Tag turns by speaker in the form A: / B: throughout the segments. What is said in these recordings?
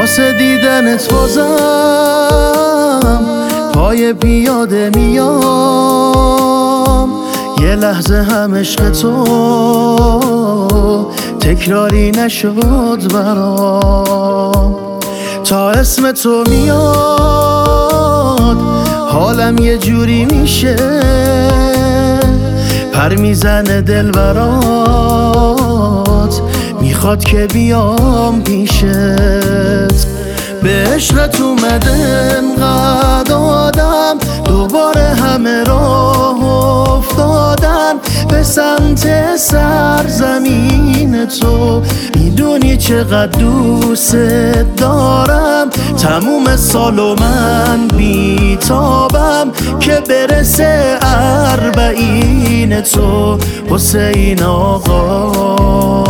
A: واسه دیدنت بازم پای پیاده میام، یه لحظه هم عشق تو تکراری نشد برام. تا اسم تو میاد حالم یه جوری میشه، پر میزنه دل برات، میخواد که بیام پیشت. به عشقت اومده انقدر آدم، دوباره همه راه افتادن به سمت سرزمین تو. میدونی چقدر دوست دارم، تموم سالو من بیتابم که برسه اربعین تو حسین آقا.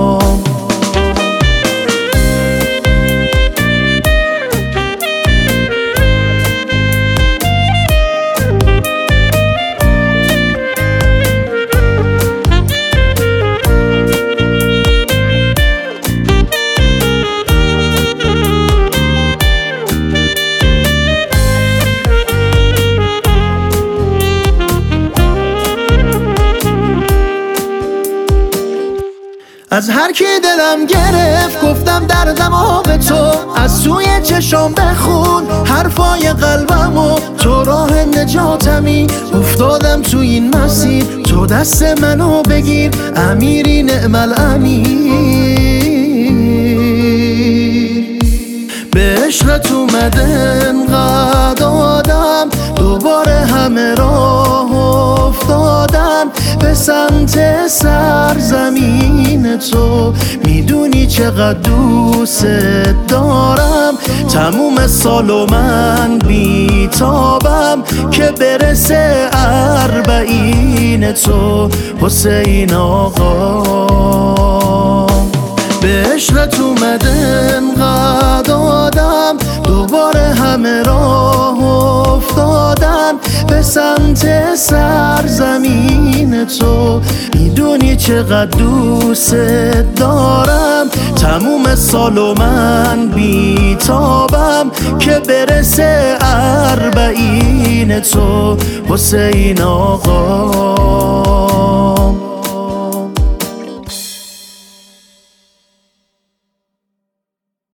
A: از هر کی دلم گرفت گفتم دردمو به تو، از توی چشام بخون حرفای قلبمو. تو راه نجاتمی، افتادم تو این مسیر، تو دست منو بگیر امیری نعم الامیر. به عشقت اومده انقدر آدم، دوباره همه راه افتادن به سمت سرزمین تو. میدونی چقدر دوست دارم، تموم سالو من بیتابم که برسه اربعین تو حسین آقا. به عشقت اومده انقدر آدم، دوباره همه راه افتادن به سمت سرزمین تو. میدونی چقدر دوست دارم، تموم سالو من بیتابم که برسه اربعین تو حسین آقا.